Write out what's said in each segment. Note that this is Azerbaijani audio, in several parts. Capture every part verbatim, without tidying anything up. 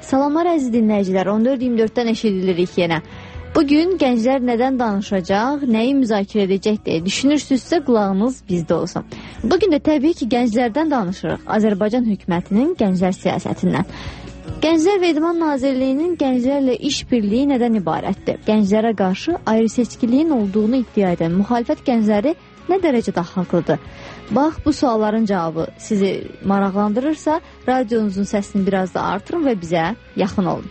Salamlar əziz dinləyicilər, on dörd iyirmi dörddən eşidilirik yenə. Bugün gənclər nədən danışacaq, nəyi müzakirə edəcək deyə düşünürsünüzsə qulağınız bizdə olsun. Bugün də təbii ki, gənclərdən danışırıq, Azərbaycan hökumətinin gənclər siyasətindən. Gənclər və İdman Nazirliyinin gənclərlə iş birliyi nədən ibarətdir? Gənclərə qarşı ayrı-seçkiliyin olduğunu iddia edən müxalifət gəncləri nə dərəcədə haqlıdır? Bax, bu sualların cavabı sizi maraqlandırırsa, radionuzun səsini biraz da artırın və bizə yaxın olun.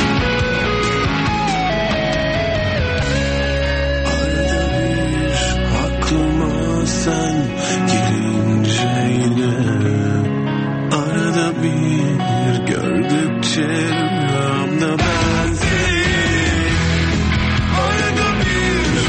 Sen gelince yine arada bir gördükçe rüyamda ben seni arada bir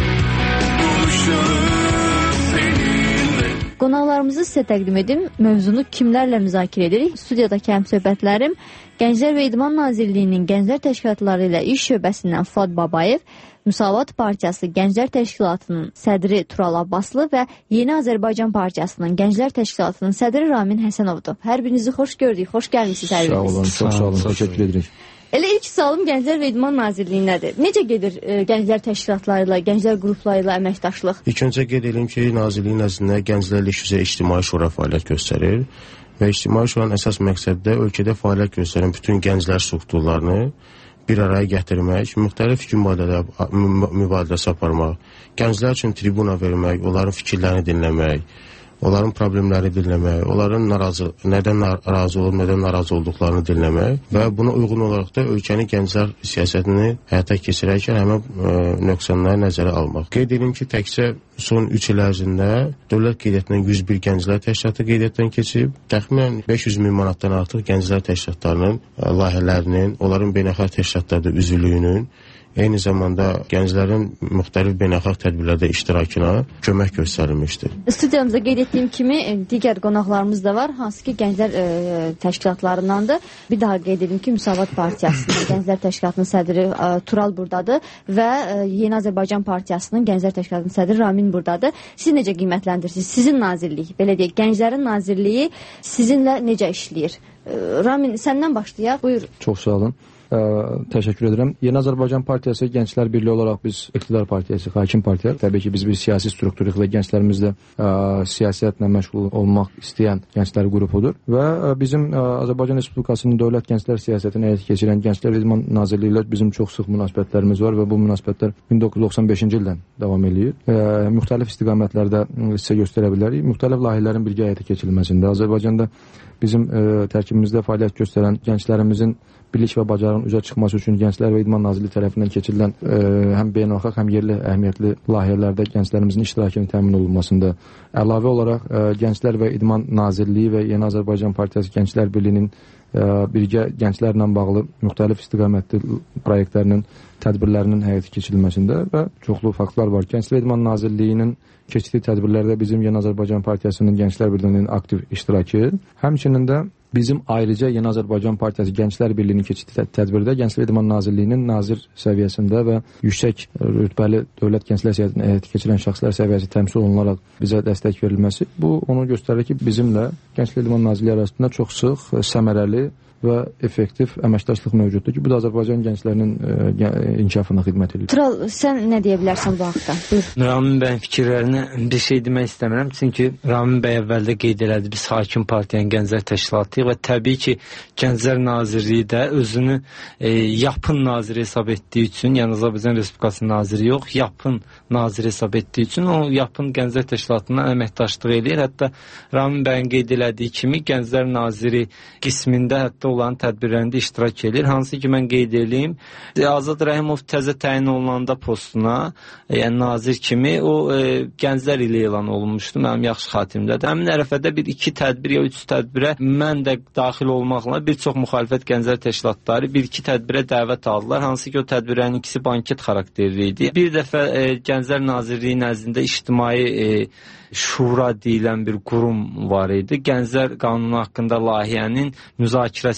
buluşup seninle. Qonaqlarımızı sizə təqdim edim. Mövzunu kimlərlə müzakirə edirik? Studiyadakı həmsöhbətlərim Gənclər və İdman Nazirliyinin Gənclər Təşkilatları ilə İş şöbəsindən Fuad Babayev, Müsavat Partiyası Gənclər Təşkilatının sədri Tural Abbaslı və Yeni Azərbaycan Partiyasının Gənclər Təşkilatının sədri Ramin Həsənovdur. Hər birinizi xoş gördük, xoş gəlmişsiniz hər biriniz. Sağ olun, çox sağ olun, təşəkkür edirik. Elə ilk sualım Gənclər və İdman Nazirliyindədir. Necə gedir e, Gənclər Təşkilatları ilə, Gənclər qrupları ilə əməkdaşlıq? İlk öncə qeyd edelim ki, Nazirliyin nəzdində Gənclərlə iş üzrə İctimai Şura fəaliyyət göstərir və İctimai Şuranın əsas məqsədi də ölkədə fəaliyyət göstərən bütün gənclər strukturlarını bir araya gətirmək, müxtəlif fikir mübadiləsi aparmaq, gənclər üçün tribuna vermək, onların fikirlərini dinləmək, onların problemlərini dinləmək, onların narazı, nədən narazı olub, nədən narazı olduqlarını dinləmək və buna uyğun olaraq da ölkənin gənclər siyasətini həyata keçirərkən həmin e, nöqsanları nəzərə almaq. Qeyd edim ki, təkcə son üç il ərzində dövlət qeydiyyatından yüz bir gənclər təşkilatı qeydiyyatdan keçib, təxminən beş yüz min manatdan artıq gənclər təşkilatlarının e, layihələrinin, onların beynəlxalq təşkilatlarda üzvlüyünün, eyni zamanda gənclərin müxtəlif beynəlxalq tədbirlərdə iştirakına kömək göstərilmişdir. Studiyamızda qeyd etdiyim kimi digər qonaqlarımız da var, hansı ki gənclər e, təşkilatlarındandır. Bir daha qeyd edim ki, Müsavat Partiyasının Gənclər Təşkilatının sədri e, Tural buradadır və e, Yeni Azərbaycan Partiyasının Gənclər Təşkilatının sədri Ramin buradadır. Siz necə qiymətləndirirsiniz? Sizin nazirlik, belə deyək, Gənclərin Nazirliyi sizinlə necə işləyir? E, Ramin, səndən başlayaq, buyur. Çox sağ olun. Ə, təşəkkür edirəm. Yeni Azərbaycan Partiyası Gənclər Birliyi olaraq biz iqtidar partiyası, hakim partiya. Təbii ki, biz bir siyasi strukturuq və gənclərimiz də ə, siyasətlə məşğul olmaq istəyən gənclər qrupudur və ə, bizim ə, Azərbaycan Respublikasının dövlət gənclər siyasətini həyata keçirən Gənclər və İdman Nazirliyi ilə bizim çox sıx münasibətlərimiz var və bu münasibətlər min doqquz yüz doxsan beşinci ildən davam edir. Ə, müxtəlif istiqamətlərdə hissə göstərə bilərik. Müxtəlif layihələrin birgə həyata keçirilməsində Azərbaycanda bizim ə, tərkibimizdə fəaliyyət göstərən gənclərimizin birlik və bacarığın üzə çıxması üçün Gənclər və İdman Nazirliyi tərəfindən keçirilən ə, həm beynəlxalq, həm yerli əhəmiyyətli layihələrdə gənclərimizin iştirakının təmin olunmasında, əlavə olaraq ə, Gənclər və İdman Nazirliyi və Yeni Azərbaycan Partiyası Gənclər Birliyinin ə, birgə gənclərlə bağlı müxtəlif istiqamətli proyektlərinin, tədbirlərinin həyata keçirilməsində və çoxlu faktlar var. Gənclər və İdman Nazirliyinin keçdiyi tədbirlərdə bizim Yeni Azərbaycan Partiyasının Gənclər Birliyinin aktiv iştirakı, həmçinin də bizim ayrıca Yeni Azərbaycan Partiyası Gənclər Birliyinin keçdiyi tədbirdə Gənclər və İdman Nazirliyinin nazir səviyyəsində və yüksək rütbəli dövlət gənclər siyasətini həyata keçirən şəxslər səviyyəsi təmsil olunaraq bizə dəstək verilməsi, bu onu göstərir ki, bizimlə Gənclər və İdman Nazirliyi arasında çox sıx, səmərəli və effektiv əməkdaşlıq mövcuddur ki, bu da Azərbaycan gənclərinin ə, inkişafına xidmət edir. Tural, sən nə deyə bilərsən bu haqda? Buyur. Ramin bəyin fikirlərinə bir şey demək istəmirəm, çünki Ramin bəy əvvəldə qeyd elədi, biz hakim partiyanın Gənclər Təşkilatıyıq və təbii ki, Gənclər Nazirliyi də özünü e, yapın naziri hesab etdiyi üçün, yəni Azərbaycan Respublikasının naziri yox, yapın naziri hesab etdiyi üçün o yapın Gənclər Təşkilatından əməkdaşlıq edir. Hətta Ramin bəyin qeyd elədiyi kimi Gənclər Naziri qismində hətta olan tədbirlərində iştirak edir. Hansı ki, mən qeyd edeyim, Azad Rəhimov təzə təyin olunanda postuna, yəni nazir kimi, o e, gənclər ilə elan olunmuşdu, mənim yaxşı xatirimdədir. Həmin ərəfədə bir iki tədbir ya üç tədbirə mən də daxil olmaqla bir çox müxalifət gənclər təşkilatları bir iki tədbirə dəvət aldılar. Hansı ki, o tədbirlərin ikisi banket xarakterli idi. Bir dəfə e, Gənclər Nazirliyi nəzdində ictimai e, şura deyilən bir qurum var idi. Gənclər qanunu haqqında layihənin müzakirəsi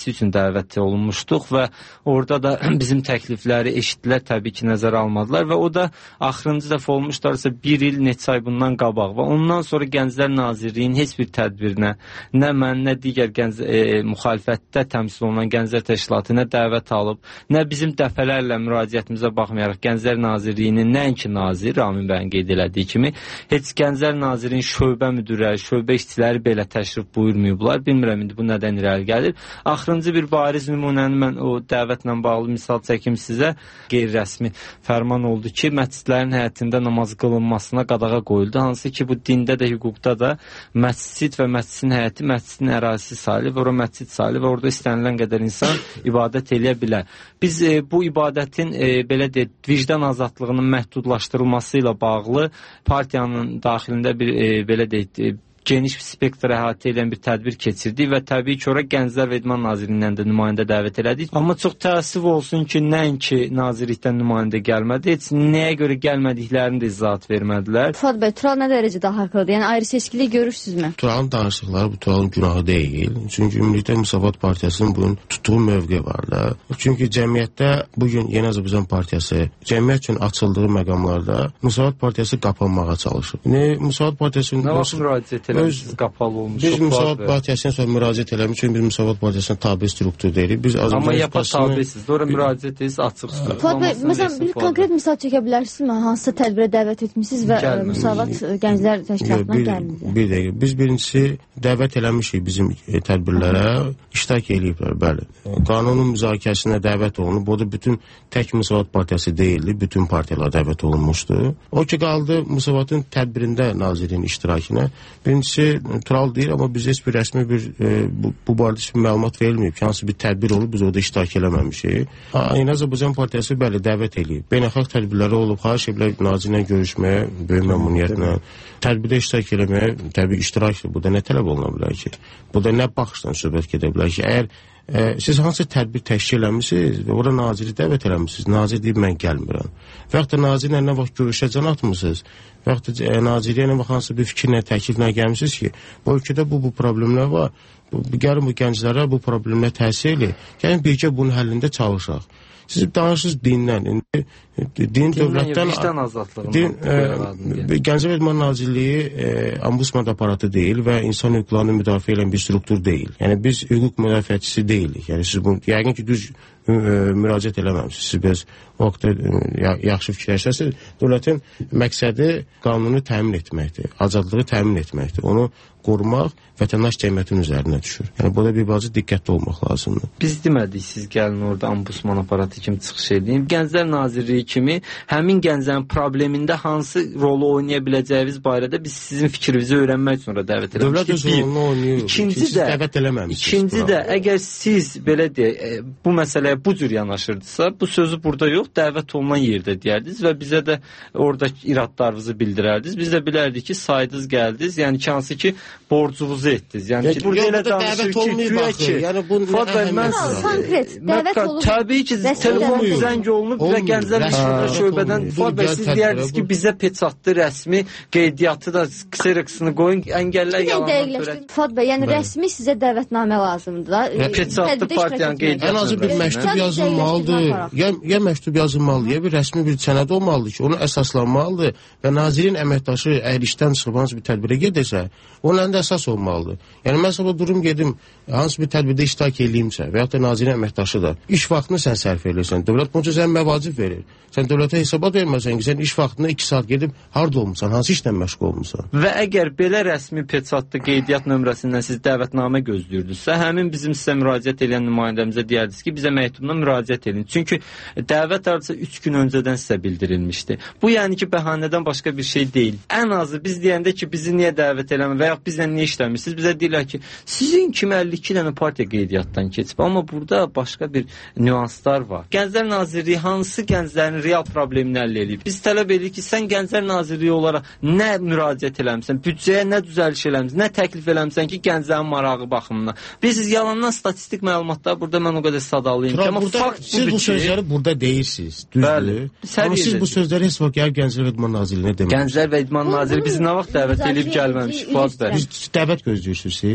edilməsi üçün dəvət olunmuşduq və orada da bizim təklifləri eşitdilər, təbii ki, nəzərə almadılar və o da axırıncı dəfə olmuşlarsa bir il neçə ay bundan qabaq və ondan sonra Gənclər Nazirliyinin heç bir tədbirinə nə mən, nə digər gənc, e, müxalifətdə təmsil olunan Gənclər Təşkilatı nə dəvət alıb, nə bizim dəfələrlə müraciətimizə baxmayaraq Gənclər Nazirliyinin nəinki nazir, Ramin bəyin qeyd elədiyi kimi, heç Gənclər Nazirliyinin şöbə müdürləri, şöbə işçiləri belə təşrif buyurmayıblar. Bilmirəm indi bu nədən irəli gəlir. Axırıncı bir bariz nümunəni mən o dəvətlə bağlı misal çəkim sizə. Qeyri-rəsmi fərman oldu ki, məscidlərin həyətində namaz qılınmasına qadağa qoyuldu. Hansı ki, bu dində də, hüquqda da məscid və məscidin həyəti məscidin ərazisi sayılır və ora məscid sayılır və orada istənilən qədər insan ibadət eləyə bilər. Biz e, bu ibadətin e, belə deyək, vicdan azadlığının məhdudlaşdırılması ilə bağlı partiyanın daxilində bir e, belə deyək, e, geniş spektr əhatə edən bir tədbir keçirdik və təbii ki, ora Gənclər və İdman Nazirliyindən də nümayəndə dəvət elədik. Amma çox təəssüf olsun ki, nəinki nazirlikdən nümayəndə gəlmədi, heç nəyə görə gəlmədiklərini də izahat vermədilər. Fuad bəy, Tural nə dərəcədə haqlıdır? Yəni ayrı seçkiliyi görürsünüzmü? Turalın danışdıqları bu Turalın günahı deyil. Çünki ümumilikdə Müsavat Partiyasının bugün tutduğu mövqe var da. Çünki cəmiyyətdə bugün Yeni Azərbaycan Partiyası cəmiyyət üçün açıldığı məqamlarda Müsavat Partiyası qapanmağa çalışır. Ne Müsavat Partiyasının nə vaxt müraciət Öz, qapalı olmuş. Biz Müsavat Partiyasına sonra müraciət eləmiş, çünki biz Müsavat Partiyasına tabi struktur deyirik. Biz Amma yapa tabisiz. Sonra müraciət edirsiniz, açıq struktur. Fuad bəy, məsələn, bir konkret misal çəkə bilərsinizmi? Hansısa tədbirə dəvət etmişsiniz və gəlmir. Müsavat Gənclər Təşkilatına gəlmir. Bir dəqiqə. Biz birincisi dəvət eləmişik bizim tədbirlərə, iştirak eləyiblər, bəli. Qanunun müzakirəsinə dəvət olunub. O da bütün tək Müsavat Partiyası deyildi, bütün partiyalar dəvət olunmuşdu. O ki qaldı Müsavatın tədbirində nazirin iştirakına. Birincisi Tural deyir, amma biz heç bir rəsmi bir e, bu, bu barədə heç bir məlumat verilməyib ki, hansı bir tədbir olub, biz orada iştirak eləməmişik. Yeni Azərbaycan Partiyası bəli dəvət eləyib. Beynəlxalq tədbirləri olub, xahiş ediblər nazirlə görüşməyə, böyük məmnuniyyətlə, tədbirdə iştirak eləməyə, təbii iştirakdır. Burada nə tələb oluna bilər ki? Burada nə baxışdan söhbət gedə bilər ki? Əgər e, siz hansı tədbir təşkil eləmişsiniz və orada naziri dəvət eləmişsiniz, nazir deyib mən gəlmirəm. Və yaxud da nazirlə nə vaxt görüşə can atmışsınız, və yaxud da e, naziriyə nə vaxt hansı bir fikirlə, təkliflə gəlmişsiniz ki, bu ölkədə bu, bu problemlər var, bu, gəlin bu gənclərə bu problemlə təsir eləyir, gəlin bircə bunun həllində çalışaq. Siz danışırsınız dindən, indi din dövlətdən vicdan azadlığından. Din, e, Gənclər və İdman Nazirliyi e, ambusman aparatı deyil və insan hüquqlarını müdafiə edən bir struktur deyil. Yəni biz hüquq müdafiəçisi deyilik. Yəni siz bunu yəqin ki düz e, müraciət eləməmisiniz. Siz biz o vaxtda e, yaxşı fikirləşərsiniz. Dövlətin məqsədi qanunu təmin etməkdir, azadlığı təmin etməkdir. Onu qorumaq vətəndaş cəmiyyətin üzərinə düşür. Yəni burada bir bazı diqqətli olmaq lazımdır. Biz demədik siz gəlin orada ambusman aparatı kimi çıxış edin. Gənclər Nazirliyi kimi həmin gənclərin problemində hansı rolu oynaya biləcəyiniz barədə biz sizin fikrinizi öyrənmək üçün dəvət eləmişik. Dövlət öz rolunu oynayır. İkinci də, dəvət eləməmişsiniz. İkinci də, əgər siz belə deyək, bu məsələyə bu cür yanaşırdınızsa, bu sözü burada yox, dəvət olunan yerdə deyərdiniz və bizə də orada iradlarınızı bildirərdiniz. Biz də bilərdik ki, saydınız gəldiniz, yəni ki, hansı ki, borcunuzu etdiniz. Yəni ki, burada elə danışır ki, güya ki, yəni bu mən konkret dəvət olub. Təbii ki, telefon zəng olunub və Gənclər İşlər şöbədən Fuad bəy siz deyərdiniz ki, bizə peçatlı rəsmi qeydiyyatı da ksereksini qoyun, əngəllər yalanlar törət. Fuad bəy, yəni rəsmi sizə dəvətnamə lazımdır da. Peçatlı partiyanın qeydiyyatı. Ən azı bir məktub yazılmalıdır. Ya, ya məktub yazılmalıdır, ya bir rəsmi bir sənəd olmalıdır ki, onu əsaslanmalıdır və nazirin əməkdaşı əgər işdən çıxıb hansı bir tədbirə gedirsə, onun əlində əsas olmalıdır. Yəni mən sabah durum gedim, hansı bir tədbirdə iştirak edeyimsə və yaxud da nazirin əməkdaşı da iş vaxtını sən sərf edirsən. Dövlət bunca sən məvacib verir. Sən dövlətə hesabat verməsən ki, sən iş vaxtında iki saat gedib harda olmusan, hansı işlə məşğul olmusan. Və əgər belə rəsmi peçatlı qeydiyyat nömrəsindən siz dəvətnamə gözləyirdinizsə, həmin bizim sizə müraciət edən nümayəndəmizə deyərdiniz ki, bizə məktubla müraciət edin. Çünki dəvət arası üç gün öncədən sizə bildirilmişdi. Bu yəni ki, bəhanədən başqa bir şey deyil. Ən azı biz deyəndə ki, bizi niyə dəvət eləmir və yaxud bizlə niyə işləmirsiniz, bizə deyirlər ki, sizin kimi əlli iki dənə partiya qeydiyyatdan keçib. Amma burada başqa bir nüanslar var. Gənclər Nazirliyi hansı gənclərin real problemini həll edib? Biz tələb edirik ki, sən Gənclər Nazirliyi olaraq nə müraciət eləmisən, büdcəyə nə düzəliş eləmisən, nə təklif eləmisən ki, gənclərin marağı baxımından. Biz yalandan statistik məlumatlar burada mən o qədər sadalayım ki, amma fakt siz bu sözləri burada deyirsiniz, düzdür? Amma siz bu sözləri heç vaxt gəlib Gənclər və İdman Nazirliyinə deməlisiniz. Gənclər və İdman Nazirliyi bizi nə vaxt dəvət edib gəlməmiş? Biz dəvət gözləyirsiniz siz?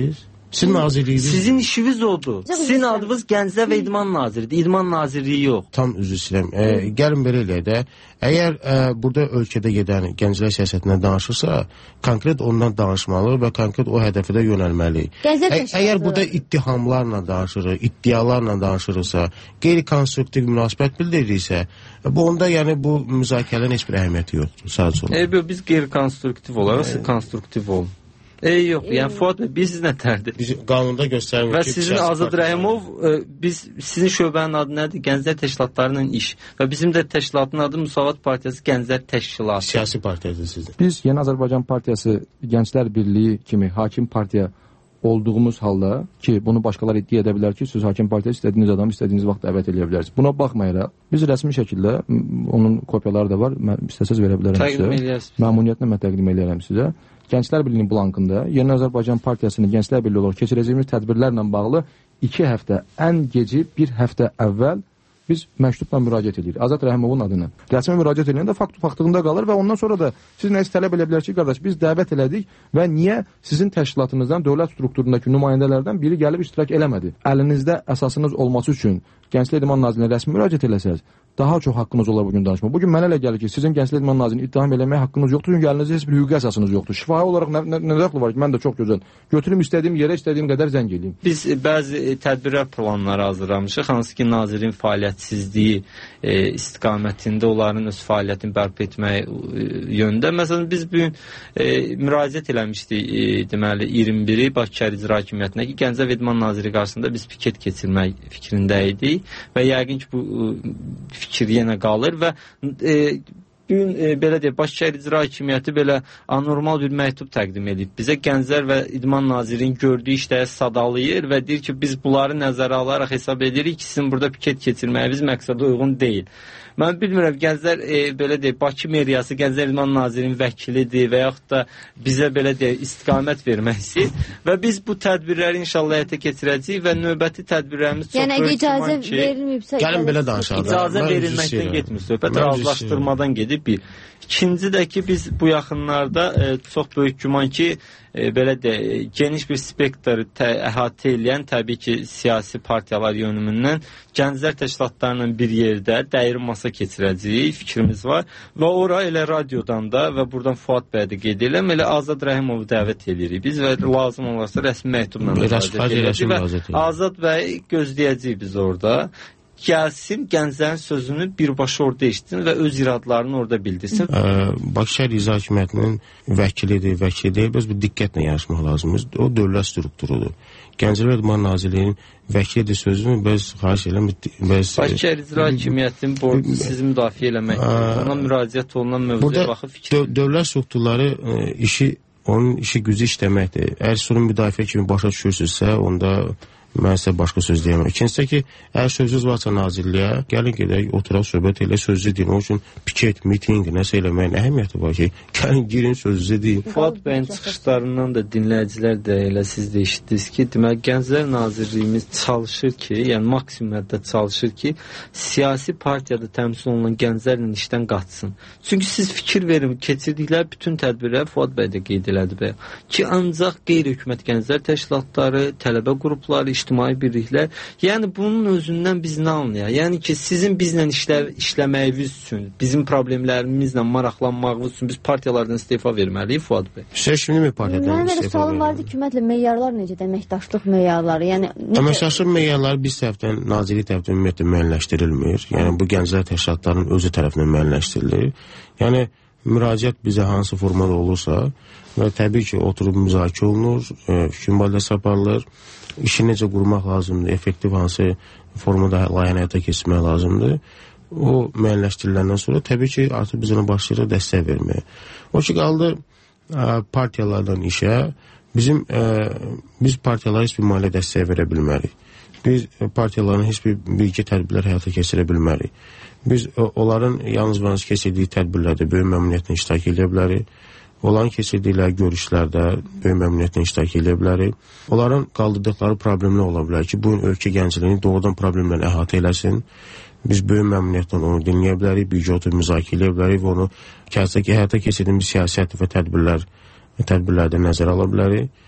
Sizin nazirliyiniz... Sizin işiniz odur. Sizin adınız Gənclər və İdman Naziridir. İdman Nazirliyi yox. Tam üzr istəyirəm. E, gəlin belə eləyək də. Əgər e, burada ölkədə gedən gənclər siyasətindən danışırsa, konkret ondan danışmalı və konkret o hədəfə də yönəlməli. Ə, əgər burada ittihamlarla danışırıq, iddialarla danışırıqsa, qeyri-konstruktiv münasibət bildiririksə, bu onda yəni bu müzakirələrin heç bir əhəmiyyəti yoxdur. Sadəcə olaraq. E, biz qeyri-konstruktiv olaraq, siz konstruktiv olun. E, yox, e, yəni Fuad bəy, biz nə tərdir? Biz qanunda göstərmirik ki, və sizin Azad Rəhimov, e, biz, sizin şöbənin adı nədir? Gənclər Təşkilatlarının iş. Və bizim də təşkilatın adı Müsavat Partiyası Gənclər Təşkilatı. Siyasi partiyadır sizin. Biz Yeni Azərbaycan Partiyası Gənclər Birliyi kimi hakim partiya olduğumuz halda ki, bunu başqaları iddia edə bilər ki, siz hakim partiya istədiyiniz adamı istədiyiniz vaxt dəvət edə bilərsiniz. Buna baxmayaraq, biz rəsmi şəkildə, onun kopyaları da var, mən istəsəz verə bilərəm sizə. Məmnuniyyətlə mən təqdim edərəm sizə. Gənclər Birliyinin blankında Yeni Azərbaycan Partiyasının Gənclər Birliyi olaraq keçirəcəyimiz tədbirlərlə bağlı iki həftə, ən geci bir həftə əvvəl biz məktubla müraciət edirik. Azad Rəhimovun adını. Rəsmi müraciət edəndə fakt faktığında qalır və ondan sonra da siz nəyisə tələb edə bilər ki, qardaş, biz dəvət elədik və niyə sizin təşkilatınızdan, dövlət strukturundakı nümayəndələrdən biri gəlib iştirak eləmədi? Əlinizdə əsasınız olması üçün Gənclər İdman Nazirinə rəsmi müraciət eləsəz, daha çox haqqınız olar bugün danışma. Bugün mənə elə gəlir ki, sizin Gənclər İdman Nazirini ittiham eləməyə haqqınız yoxdur, çünki əlinizdə heç bir hüquqi əsasınız yoxdur. Şifahi olaraq nə, nə, nə dəxli var ki, mən də çox gözəl götürüm istədiyim yerə, istədiyim qədər zəng eləyim. Biz bəzi tədbirlər planları hazırlamışıq, hansı ki, nazirin fəaliyyətsizliyi e, istiqamətində onların öz fəaliyyətini bərpa etmək e, yönündə. Məsələn, biz bugün e, müraciət eləmişdik, e, deməli, iyirmi biri Bakı Şəhər İcra Hakimiyyətinə ki, Gənclər və İdman Naziri qarşısında biz piket keçirmək fikrində idik və yəqin ki, bu e, fikir yenə qalır və e, bugün e, belə deyək, Bakı Şəhər İcra Hakimiyyəti belə anormal bir məktub təqdim edib. Bizə Gənclər və İdman Nazirinin gördüyü işləri sadalayır və deyir ki, biz bunları nəzərə alaraq hesab edirik ki, sizin burada piket keçirməyiniz məqsədə uyğun deyil. Mən bilmirəm, Gənclər, e, belə deyək, Bakı meriyası Gənclər İdman Nazirinin vəkilidir və yaxud da bizə belə deyək, istiqamət vermək istəyir və biz bu tədbirləri inşallah həyata keçirəcəyik və növbəti tədbirlərimiz çox yəni, böyük icazə ki, verilməyibsə, gəlin belə danışalım. İcazə verilməkdən getmir söhbət, razılaşdırmadan gedib bir. İkinci də ki, biz bu yaxınlarda e, çox böyük güman ki, e, belə də geniş bir spektr əhatə edən təbii ki, siyasi partiyalar yönümündən Gənclər təşkilatlarının bir yerdə dəyir masa keçirəcəyi fikrimiz var və ora elə radiodan da və buradan Fuad bəy də qeyd edirəm, elə Azad Rəhimovu dəvət edirik biz və lazım olarsa rəsmi məktubla müraciət edəcəyik və Azad bəy gözləyəcəyik biz orada. Gəlsin, gənclərin sözünü birbaşa orada eşitsin və öz iradlarını orada bildirsin. Bakı Şəhər İcra Hakimiyyətinin vəkilidir, vəkili deyil, biz bu diqqətlə yanaşmaq lazımdır. O dövlət strukturudur. Gənclər və İdman Nazirliyinin vəkilidir sözünü biz xahiş edirəm. Bakı Şəhər İcra Hakimiyyətinin borcu sizi müdafiə eləmək, ona müraciət olunan mövzuya baxıb fikir. Dövlət strukturları işi, onun işi gücü işləməkdir. Əgər sorun müdafiə kimi başa düşürsünüzsə, onda mən sizə başqa söz deyəməm. İkincisi ki, əgər sözünüz varsa nazirliyə, gəlin gedək, oturaq, söhbət elə, sözü deyin. O üçün piket, miting, nəsə eləməyin əhəmiyyəti var ki, gəlin girin, sözünüzü deyin. Fuad bəyin çıxışlarından da dinləyicilər də elə siz də eşitdiniz ki, demək, Gənclər Nazirliyimiz çalışır ki, yəni maksimum həddə çalışır ki, siyasi partiyada təmsil olunan gənclərlə işdən qaçsın. Çünki siz fikir verin, keçirdikləri bütün tədbirlər Fuad bəy də qeyd elədi bəyə ki, ancaq qeyri-hökumət gənclər təşkilatları, tələbə qrupları, ictimai birliklər. Yəni bunun özündən biz nə anlayaq? Yəni ki, sizin bizlə işlə, işləməyiniz üçün, bizim problemlərimizlə maraqlanmağınız üçün biz partiyalardan istefa verməliyik, Fuad bəy. Siz şimdi mi partiyadan Mənim istefa sualım vardı, hökumətlə meyarlar necə, əməkdaşlıq meyarları? Yəni əməkdaşlıq meyarları biz tərəfdən, nazirlik tərəfdən ümumiyyətlə müəyyənləşdirilmir. Yəni bu gənclər təşkilatlarının özü tərəfindən müəyyənləşdirilir. Yəni müraciət bizə hansı formada olursa və təbii ki, oturub müzakirə olunur, fikir mübadiləsi aparılır. İşi necə qurmaq lazımdır, effektiv hansı formada layihəni həyata keçirmək lazımdır. O müəyyənləşdiriləndən sonra təbii ki, artıq biz ona başlayırıq dəstək verməyə. O ki, qaldı ə, partiyalardan işə, bizim ə, biz partiyalara heç bir maliyyə dəstək verə bilmərik. Biz partiyaların heç bir bilgi tədbirlər həyata keçirə bilmərik. Biz ə, onların yalnız və yalnız keçirdiyi tədbirlərdə böyük məmnuniyyətlə iştirak edə bilərik. Onların keçirdikləri görüşlərdə böyük məmnuniyyətlə iştirak edə bilərik. Onların qaldırdıqları problemlər ola bilər ki, bu ölkə gəncliyini doğrudan problemlərlə əhatə eləsin. Biz böyük məmnuniyyətlə onu dinləyə bilərik, birgə oturub müzakirə edə bilərik və onu həyata keçirdiyimiz siyasət və tədbirlər, tədbirlərdə nəzərə ala bilərik.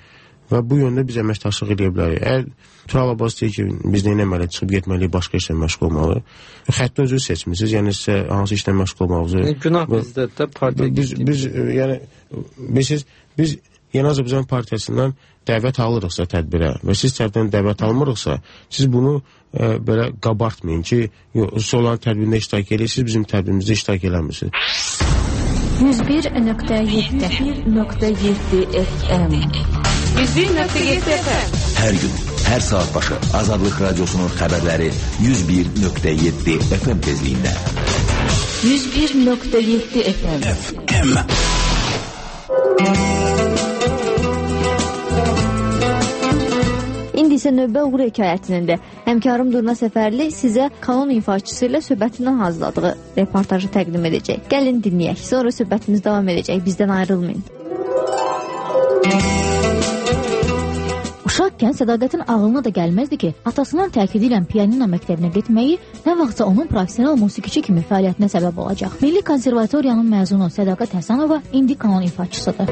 və bu yöndə biz əməkdaşlıq edə bilərik. Əgər Tural Abbas deyir ki, biz nə etməli, çıxıb getməliyik, başqa işlə məşğul olmalı. Xətti özünüz seçmisiniz, yəni sizə hansı işlə məşğul olmağınızı. Yəni, günah bizdə də partiya biz, biz, yəni, biz, biz Yeni Azərbaycan Partiyasından dəvət alırıqsa tədbirə və siz tərəfdən dəvət almırıqsa, siz bunu e, belə qabartmayın ki, Solan tədbirində iştirak edirsiniz, bizim tədbirimizdə iştirak eləmirsiniz. yüz bir nöqtə yeddi F M yüz bir nöqtə yeddi F M Hər gün, hər saat başı Azadlıq Radiosunun xəbərləri yüz bir nöqtə yeddi F M tezliyində. yüz bir nöqtə yeddi F M F M İndi isə növbə uğur hekayətinində həmkarım Durna Səfərli sizə kanun ifaçısı ilə söhbətindən hazırladığı reportajı təqdim edəcək. Gəlin dinləyək, sonra söhbətimiz davam edəcək, bizdən ayrılmayın. Uşaqkən Sədaqətin ağlına da gəlməzdi ki, atasının təkidi ilə pianino məktəbinə getməyi nə vaxtsa onun professional musiqiçi kimi fəaliyyətinə səbəb olacaq. Milli Konservatoriyanın məzunu Sədaqət Həsənova indi kanon ifaçısıdır.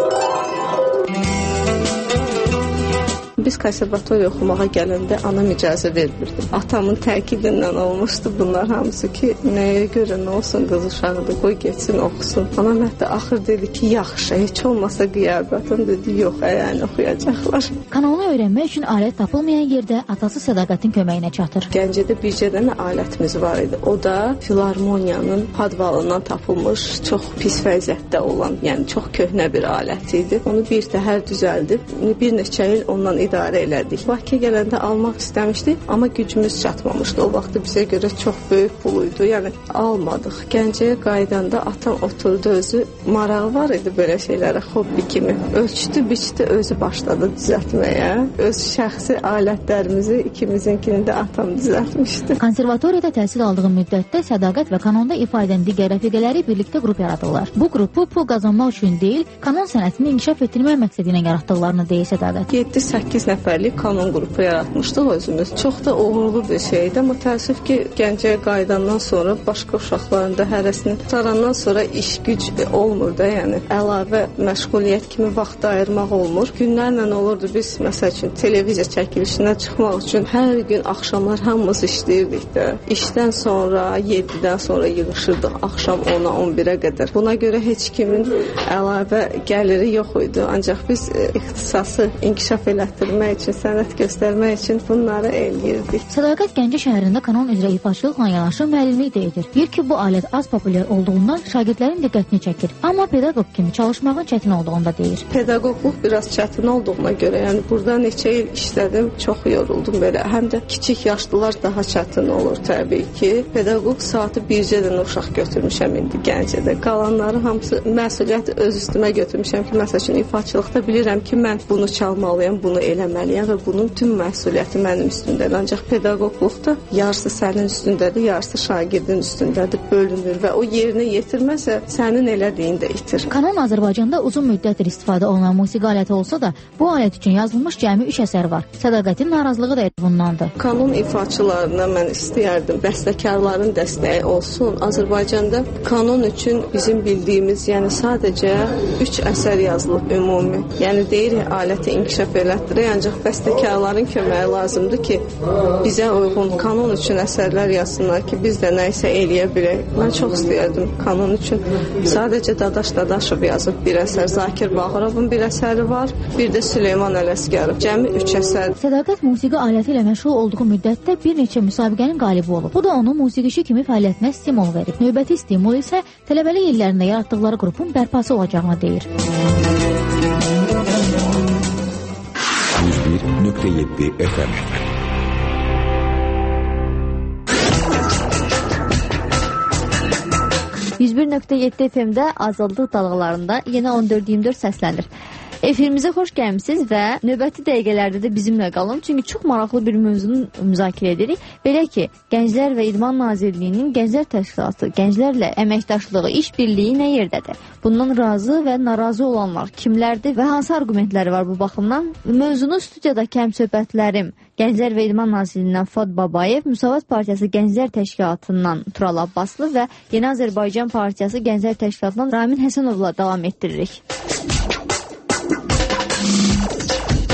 Biz konservatoriya oxumağa gələndə anam icazə vermirdi. Atamın təkidindən olmuşdu bunlar hamısı ki, nəyə görə nə olsun qız uşağıdır, qoy getsin, oxusun. Anam hətta axır dedi ki, yaxşı, heç olmasa qiyabətən dedi, yox, yəni oxuyacaqlar. Kanonu öyrənmək üçün alət tapılmayan yerdə atası Sədaqətin köməyinə çatır. Gəncədə bircə dənə alətimiz var idi. O da filarmoniyanın padvalından tapılmış, çox pis vəziyyətdə olan, yəni çox köhnə bir alət idi. Onu bir təhər düzəldib, bir neçə il ondan idarə elədik. Bakıya gələndə almaq istəmişdik, amma gücümüz çatmamışdı. O vaxtı bizə görə çox böyük pul idi. Yəni almadıq. Gəncəyə qaydanda atam oturdu, özü marağı var idi belə şeylərə, hobbi kimi. Ölçdü, biçdi, özü başladı düzəltməyə. Öz şəxsi alətlərimizi ikimizinkini də atam düzəltmişdi. Konservatoriyada təhsil aldığı müddətdə Sədaqət və kanonda ifa edən digər rəfiqələri birlikdə qrup yaradırlar. Bu qrupu pul qazanmaq üçün deyil, kanon sənətini inkişaf etdirmək məqsədi ilə yaratdıqlarını deyir Sədaqət. yeddi səkkiz nəfərlik kanon qrupu yaratmışdıq özümüz. Çox da uğurlu bir şeydi, amma təəssüf ki, Gəncəyə qayıdandan sonra başqa uşaqların da hərəsini tutarandan sonra iş güc olmur da, yəni əlavə məşğuliyyət kimi vaxt ayırmaq olmur. Günlərlə olurdu biz məsəl üçün televiziya çəkilişinə çıxmaq üçün hər gün axşamlar hamımız işləyirdik də. İşdən sonra yeddidən sonra yığışırdıq axşam ona on birə qədər. Buna görə heç kimin əlavə gəliri yox idi. Ancaq biz ixtisası inkişaf elətdirmək üçün, sənət göstərmək üçün bunları eləyirdik. Sədaqət Gəncə şəhərində kanon üzrə ifaçılıqla yanaşı müəllimlik də edir. Deyir ki, bu alət az populyar olduğundan şagirdlərin diqqətini çəkir. Amma pedaqoq kimi çalışmağın çətin olduğunu da deyir. Pedaqoqluq biraz çətin olduğuna görə, yəni burada neçə il işlədim, çox yoruldum belə. Həm də kiçik yaşlılar daha çətin olur təbii ki. Pedaqoq saatı bircə dənə uşaq götürmüşəm indi Gəncədə. Qalanları hamısı məsuliyyəti öz üstümə götürmüşəm ki, məsəl üçün ifaçılıqda bilirəm ki, mən bunu çalmalıyam, bunu eləməliyəm və bunun tüm məsuliyyəti mənim üstümdədir. Ancaq pedaqoqluqda yarısı sənin üstündədir, yarısı şagirdin üstündədir, bölünür və o yerinə yetirməsə sənin elədiyin də itir. Kanon Azərbaycanda uzun müddətdir istifadə olunan musiqi aləti olsa da, bu alət üçün yazılmış cəmi üç əsər var. Sədaqətin narazılığı da bundandır. Kanon ifaçılarına mən istəyərdim, bəstəkarların dəstəyi olsun. Azərbaycanda kanon üçün bizim bildiyimiz, yəni sadəcə üç əsər yazılıb ümumi. Yəni deyirik aləti inkişaf elətdirək, ancaq bəstəkarların köməyi lazımdır ki, bizə uyğun kanon üçün əsərlər yazsınlar ki, biz də nə isə eləyə bilək. Mən çox istəyərdim kanon üçün. Sadəcə Dadaş Dadaşov yazıb bir əsər, Zakir Bağırovun bir əsəri var, bir də Süleyman Ələsgərov. Cəmi üç əsər. Sədaqət musiqi aləti ilə məşğul olduğu müddətdə bir neçə müsabiqənin qalibi olub. Bu da onun musiqiçi kimi fəaliyyətinə stimul verib. Növbəti stimul isə tələbəlik illərində yaratdıqları qrupun bərpası olacağını deyir. yüz bir nöqtə yeddi F M yüz bir nöqtə yeddi F M-də Azadlıq dalğalarında yenə on dörd iyirmi dörd səslənir. Efirimizə xoş gəlmisiniz və növbəti dəqiqələrdə də bizimlə qalın. Çünki çox maraqlı bir mövzunu müzakirə edirik. Belə ki, Gənclər və İdman Nazirliyinin Gənclər Təşkilatı, gənclərlə əməkdaşlığı, işbirliyi nə yerdədir? Bundan razı və narazı olanlar kimlərdir və hansı argumentləri var bu baxımdan? Mövzunu studiyadakı həmsöhbətlərim Gənclər və İdman Nazirliyindən Fuad Babayev, Müsavat Partiyası Gənclər Təşkilatından Tural Abbaslı və Yeni Azərbaycan Partiyası Gənclər Təşkilatından Ramin Həsənovla davam etdiririk.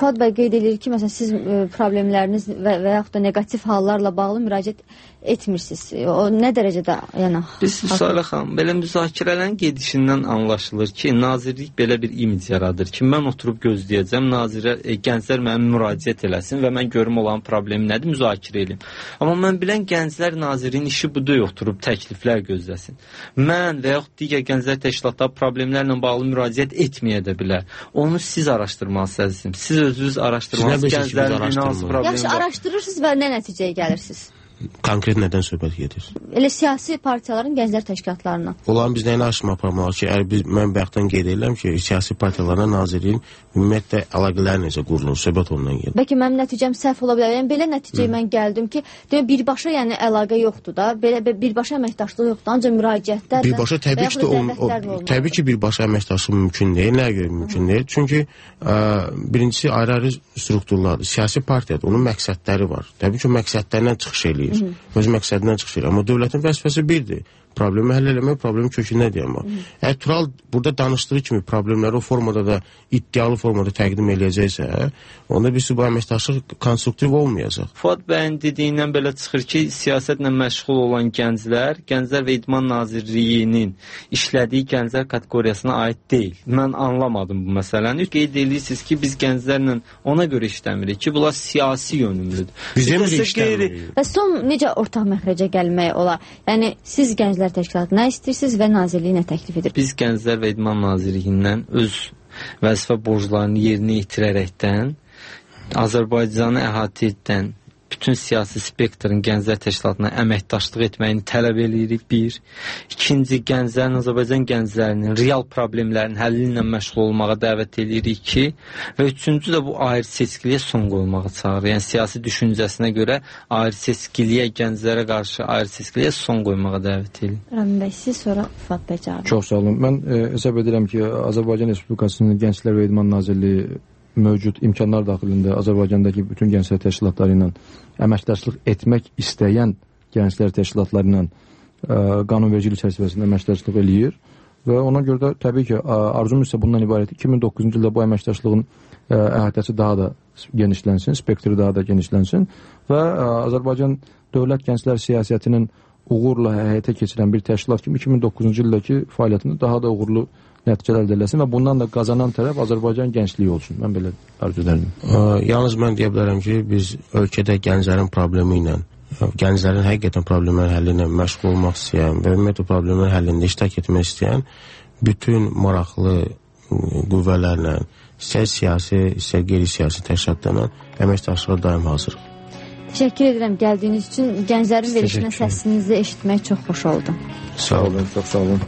Fuad bəy qeyd edir ki, məsələn, siz ə, problemləriniz və, və yaxud da negativ hallarla bağlı müraciət etmirsiniz. O nə dərəcədə, yəni? Biz Salə xanım, belə müzakirələrin gedişindən anlaşılır ki, nazirlik belə bir imic yaradır ki, mən oturub gözləyəcəm, nazirə, e, gənclər mənə müraciət eləsin və mən görüm olan problemi nədir, müzakirə edeyim. Amma mən bilən gənclər nazirinin işi budur, oturub təkliflər gözləsin. Mən və yaxud digər gənclər təşkilatları problemlərlə bağlı müraciət etməyə də bilər. Onu siz araşdırmalısınız. Siz özünüz araşdırmalısınız. Gənclərin hansı problemi var. Yaxşı, araşdırırsınız və nə nəticəyə gəlirsiniz? Konkret nədən söhbət gedir? Elə siyasi partiyaların gənclər təşkilatlarına. Onların biz nəyini aşma aparmalıyıq ki, əgər biz, mən bəxtdən qeyd edirəm ki, siyasi partiyalarına nazirliyin ümumiyyətlə əlaqələr necə qurulur, söhbət ondan gedir. Bəlkə mənim nəticəm səhv ola bilər. Yəni belə nəticəyə mən gəldim ki, demək birbaşa yəni əlaqə yoxdur da, belə birbaşa əməkdaşlıq yoxdur, ancaq müraciətlər birbaşa təbii ki, o, o, təbii ki, birbaşa əməkdaşlıq mümkün deyil. Nəyə görə mümkün deyil? Çünki ə, birincisi ayrı-ayrı strukturlardır. Siyasi partiyadır, onun məqsədləri var. Təbii ki, o məqsədlərindən çıxış eləyir. Hı -hı. Öz məqsədindən çıxır. Amma dövlətin vəzifəsi birdir. Problemi həll eləmək, problemi kökündə deyəm. Əgər Tural burada danışdığı kimi problemləri o formada da, iddialı formada təqdim eləyəcəksə, onda biz bu əməkdaşlıq konstruktiv olmayacaq. Fuad bəyin dediyindən belə çıxır ki, siyasətlə məşğul olan gənclər, Gənclər və İdman Nazirliyinin işlədiyi gənclər kateqoriyasına aid deyil. Mən anlamadım bu məsələni. Qeyd edirsiniz ki, biz gənclərlə ona görə işləmirik ki, bunlar siyasi yönümlüdür. Biz demək işləmirik. Və son necə ortaq məxrəcə gəlmək olar? Yəni, siz gənclər təşkilatı nə istəyirsiniz və nazirliyi nə təklif edir? Biz Gənclər və İdman Nazirliyindən öz vəzifə borclarını yerinə yetirərəkdən Azərbaycanı əhatə edən bütün siyasi spektrin Gənclər Təşkilatına əməkdaşlıq etməyini tələb edirik, bir. İkinci, gənclərin, Azərbaycan gənclərinin real problemlərin həlli ilə məşğul olmağa dəvət edirik, iki. Və üçüncü də bu ayrı seçkiliyə son qoymağa çağırır. Yəni, siyasi düşüncəsinə görə ayrı seçkiliyə, gənclərə qarşı ayrı seçkiliyə son qoymağa dəvət edirik. Rəmin bəy, siz sonra Fuad bəy cavab. Çox sağ olun. Mən e, hesab edirəm ki, Azərbaycan Respublikasının Gənclər və İdman Nazirliyi mövcud imkanlar daxilində Azərbaycandakı bütün gənclər təşkilatları ilə əməkdaşlıq etmək istəyən gənclər təşkilatları ilə qanunvericilik çərçivəsində əməkdaşlıq eləyir və ona görə də təbii ki, arzum isə bundan ibarət iki min doqquzuncu ildə bu əməkdaşlığın əhatəsi daha da genişlənsin, spektri daha da genişlənsin və Azərbaycan dövlət gənclər siyasətinin uğurla həyata keçirən bir təşkilat kimi iki min doqquzuncu ildəki fəaliyyətini daha da uğurlu nəticələr əldə eləsin və bundan da qazanan tərəf Azərbaycan gəncliyi olsun. Mən belə arzu edirəm. Yalnız mən deyə bilərəm ki, biz ölkədə gənclərin problemi ilə, gənclərin həqiqətən problemlərin həlli ilə məşğul olmaq istəyən və ümumiyyətlə problemlərin həllində iştirak etmək istəyən bütün maraqlı qüvvələrlə, istər siyasi, istər qeyri-siyasi təşkilatlarla əməkdaşlığa daim hazır. Təşəkkür edirəm gəldiyiniz üçün. Gənclərin verişinə səsinizi eşitmək çox xoş oldu. Sağ olun, çox sağ olun.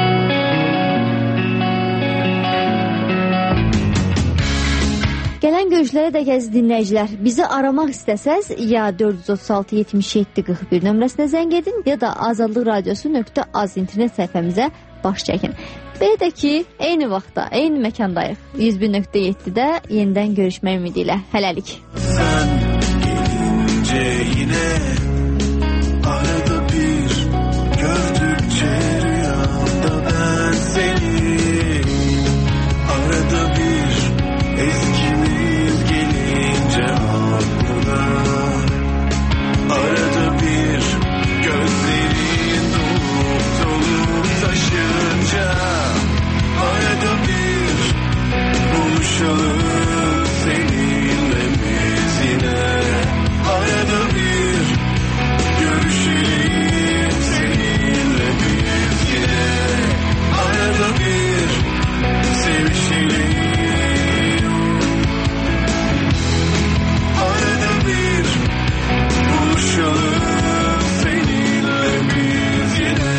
Gələn görüşlərə də gəzi dinləyicilər, bizi aramaq istəsəz ya dörd yüz otuz altı yetmiş yeddi qırx bir nömrəsinə zəng edin ya da azadlıq radiosu nöqtə az internet səhifəmizə baş çəkin. Belə də ki, eyni vaxtda, eyni məkandayıq. yüz bir nöqtə yeddidə yenidən görüşmək ümidi ilə. Hələlik. Sen gelince yine arada bir gördükçe rüyamda ben seni arada bir eskimiz gelince aklına arada bir gözlerin dolup dolup taşınca arada bir buluşalım seninle biz yine arada bir görüşelim seninle biz yine arada bir sevişelim arada bir buluşalım seninle biz yine.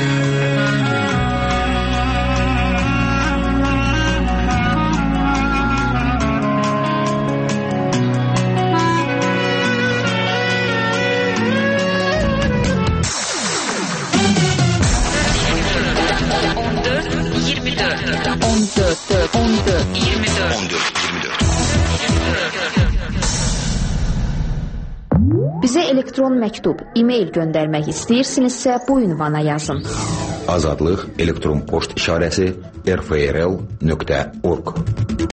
Bizə elektron məktub, e-mail göndərmək istəyirsinizsə bu ünvana yazın. Azadlıq elektron poçt işarəsi r f r l nöqtə org